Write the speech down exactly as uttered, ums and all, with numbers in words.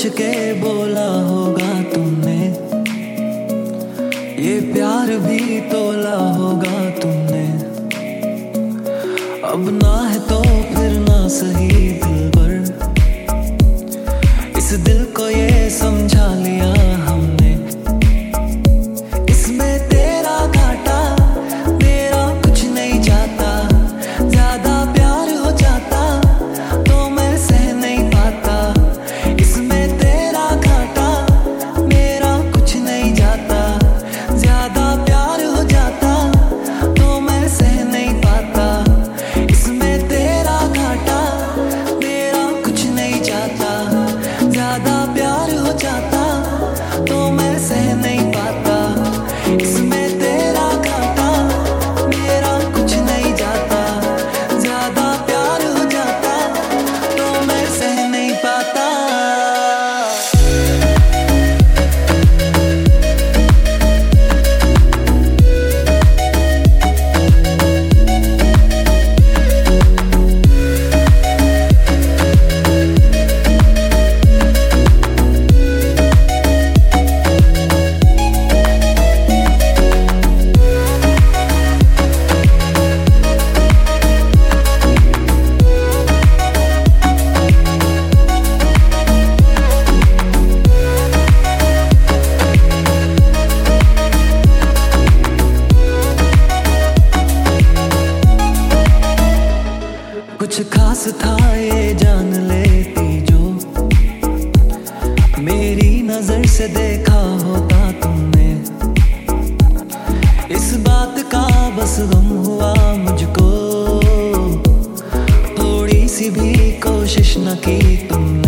के बोला होगा तुमने, ये प्यार भी तोला होगा तुमने। अब ना है तो फिर ना सही दिलबर, इस दिल को ये समझा लिया हमने। इसमें तेरा घाटा मेरा कुछ नहीं जाता, ज्यादा प्यार हो जाता तो मैं सह नहीं पाता। इसमें तेरा घाटा मेरा कुछ नहीं जाता, ज्यादा प्यार हो जाता तो मैं सह नहीं पाता। इसमें तेरा घाटा मेरा कुछ नहीं जाता, ज्यादा प्यार हो जाता तो मैं सह नहीं पाता। इसमें तेरा घाटा मेरा कुछ नहीं जाता, ज्यादा प्यार हो जाता तो मैं सह नहीं पाता। कुछ खास था ये जान लेती जो, मेरी नजर से देखा होता तुमने। इस बात का बस गम हुआ मुझको, थोड़ी सी भी कोशिश न की तुमने।